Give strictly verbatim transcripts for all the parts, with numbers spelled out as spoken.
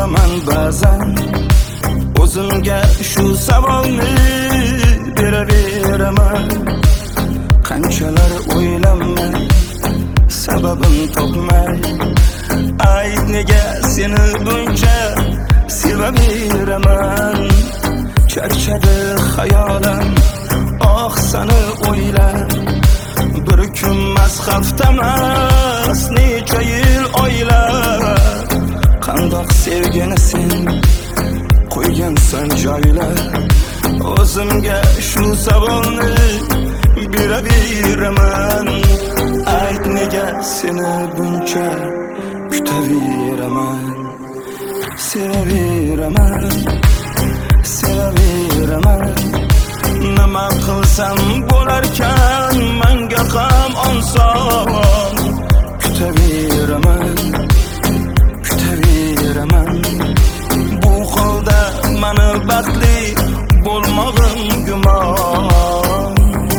qilaman ba'zan o'zimga shu savolni beraveraman. Qanchalar o'ylamay sababim topmay ayt nega seni buncha sevaveraman. Charchadi xayolim oh seni o'ylab, bir kunmas haftamas necha yil oylab. Qandoq sevgini sen qo'ygansan joylab, o'zimga shu savolni beraveraman. Ayt nega seni buncha kutaveraman. Sevaveraman, sevaveraman. Nima qilsam bo'larkan menga ham oson. Kutaveraman, kutaveraman. Bu holda meni baxtli bo'lmog'im gumon.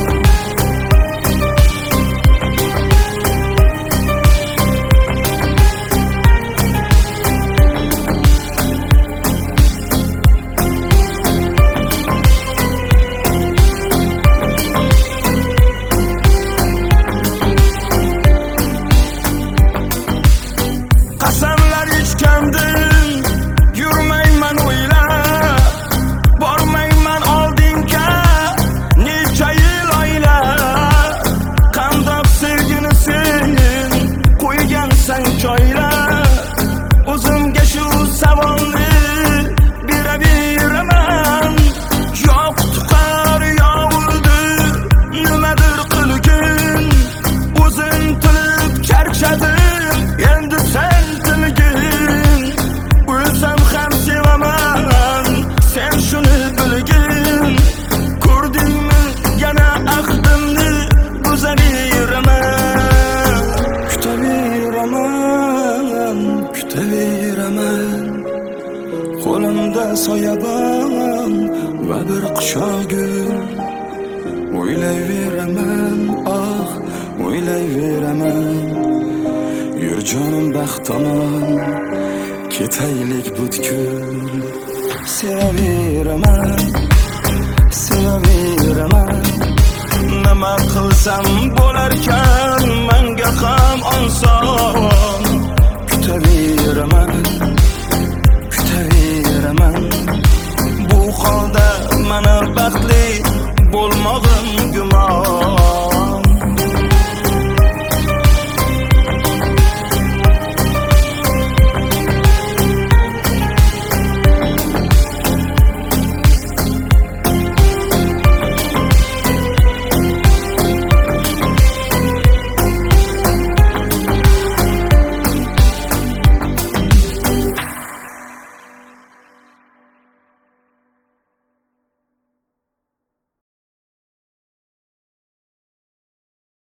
Qasamlar ichgandim, yurmayman o'ylab, bormayman oldinga necha yil oylab. Qandoq sevgini sen qo'ygansan joylab, o'zimga shu savolni beraveraman. Yo'q tuqar yog'ildi nimadir qilgin, o'zim tilib charchadim endi sen tilgin. O'lsam ham sevaman sen shuni bilgin. Ko'rdingmi yana ahdimni buzaveraman. Kutaveraman, kutaveraman. Qo'limda soyabon va bir quchoq gul. O'ylayveraman, oh o'ylayveraman. Yur jonim baxt tomon ketaylik butkul. Sevaveraman, sevaveraman. Nima qilsam bo'larkan menga ham oson. Kutaveraman,